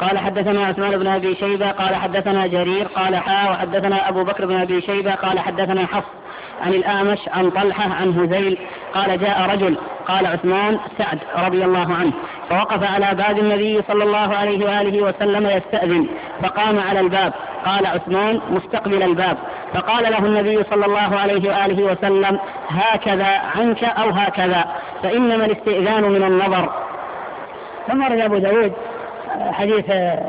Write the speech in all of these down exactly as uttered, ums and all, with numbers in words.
قال حدثنا عثمان بن أبي شيبة قال حدثنا جرير قال حا وحدثنا أبو بكر بن أبي شيبة قال حدثنا حفص عن الأعمش عن طلحة عن هذيل قال جاء رجل قال عثمان سعد رضي الله عنه فوقف على باب النبي صلى الله عليه وآله وسلم يستأذن فقام على الباب قال عثمان مستقبل الباب فقال له النبي صلى الله عليه وآله وسلم هكذا عنك أو هكذا فإنما الاستئذان من النظر. ثم رد أبو داود حديث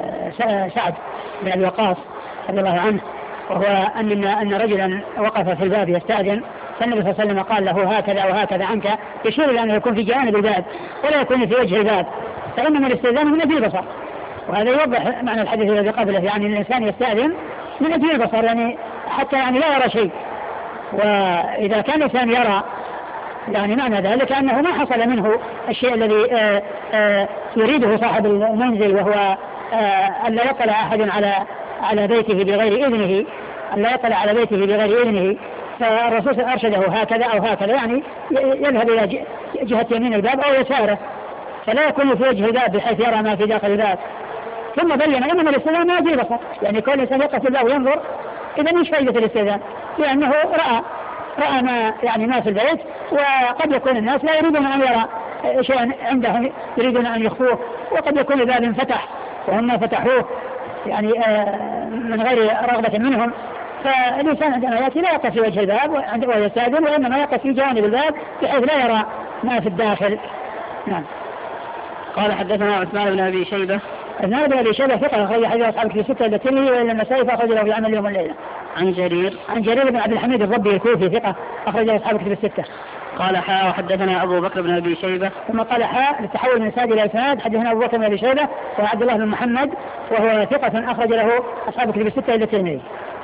سعد بن أبي وقاص رضي الله عنه وهو أن أن رجلا وقف في الباب يستأذن فالنبي صلى الله عليه وسلم قال له هكذا وهكذا عنك يشير إلى أنه يكون في جانب الباب ولا يكون في وجه الباب فإنما الاستئذان من أجل البصر. وهذا يوضح معنى الحديث الذي قبله يعني الإنسان يستأذن من أجل البصر يعني حتى يعني لا يرى شيء. وإذا كان الإنسان يرى يعني معنى ذلك أنه ما حصل منه الشيء الذي آآ آآ يريده صاحب المنزل وهو أن لا يطلع أحد على على بيته بغير إذنه أن لا يطلع على بيته بغير إذنه. فالرسول أرشده هكذا أو هكذا يعني يذهب إلى جهة يمين الباب أو يساره فلا يكون في وجه الباب بحيث يرى ما في داخل الباب. ثم بين أنما الاستئذان ما يجي بصر يعني كل إنسان يقف في الباب وينظر إذا مش فائدة الاستئذان لأنه رأى رأى ما يعني ما في البيت وقد يكون الناس لا يريدون أن يرى شيئا عندهم يريدون أن يخفوه وقد يكون الباب انفتح وهم فتحوه يعني من غير رغبة منهم. فالإنسان عندما يأتي لا يقف في وجه الباب ويستأذن وإنما يقف في جانب الباب بحيث لا يرى ما في الداخل. نعم. قال حدثنا عثمان بن أبي شيبة عثمان بن أبي شيبة ثقة أخرج حديث أصحاب الكتب الستة إلا الترمذي وإلا النسائي فأخرج له في عمل اليوم والليلة. عن جرير عن جرير بن عبد الحميد الربي الكوفي ثقة أخرج أصحاب الكتب الستة. قال حا وحدثنا أبو بكر بن أبي شيبة ثم قال حا للتحول من إسناد إلى إسناد حدثنا أبو بكر بن أبي شيبة وعبد الله بن محمد وهو ثقة أخرج له أصحاب الكتب الستة إلا الترمذي.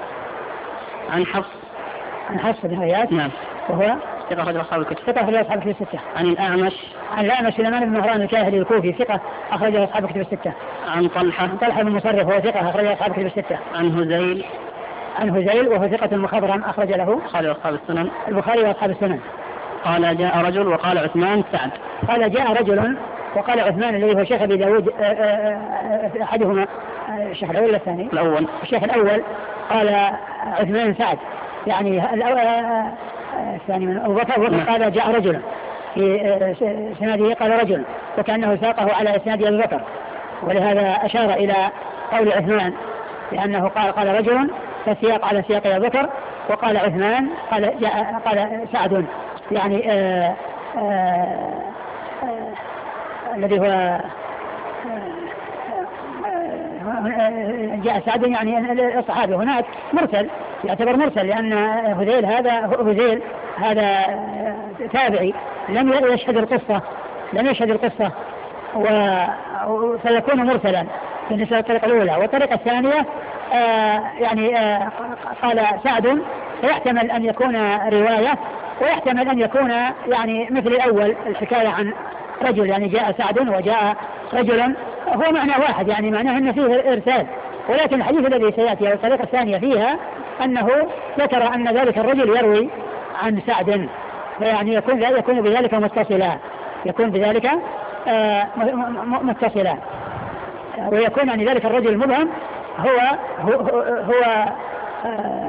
عن حفص عن حفص بن غياث نعم وهو ثقة أخرج أصحاب الكتب ثقة أخرج أصحاب الكتب الستة. عن الأعمش عن الأعمش سليمان بن مهران الكاهلي الكوفي ثقة أخرج أصحاب الكتب الستة. عن طلحة عن طلحة بن مصرف وهو ثقة أخرج أصحاب الكتب الستة. عن هذيل عن هذيل وهو ثقة مخضرم أخرج له البخاري وأصحاب السنن البخاري وأصحاب السنن. قال جاء رجل وقال عثمان سعد قال جاء رجل وقال عثمان الذي هو شيخ أبي داود أحدهما الشيخ الأول الثاني الأول الشيخ الأول قال عثمان سعد يعني الثاني من أبو بكر قال جاء رجل في سناده قال رجل وكأنه ساقه على إسناد أبي بكر ولهذا أشار إلى قول عثمان لأنه قال قال رجل فالسياق على سياق أبي بكر وقال عثمان قال جاء قال سعد يعني آآ آآ آآ الذي هو جاء سعد يعني الصحابي هناك مرسل يعتبر مرسل لأن هذيل هذا هذيل هذا تابعي لم يشهد القصة لم يشهد القصة وسيكون مرسلا بالنسبة للطريقة الأولى. والطريقة الثانية آه يعني آه قال سعد فيحتمل أن يكون رواية ويحتمل أن يكون يعني مثل الأول الحكاية عن رجل يعني جاء سعد وجاء رجلا هو معنى واحد يعني معناه أن فيه إرسال. ولكن الحديث الذي سيأتي أو الطريقة الثانية فيها أنه ذكر أن ذلك الرجل يروي عن سعد فيعني يكون يكون بذلك متصلا يكون بذلك آه متصلا ويكون يعني ذلك الرجل المبهم هو هو, هو آه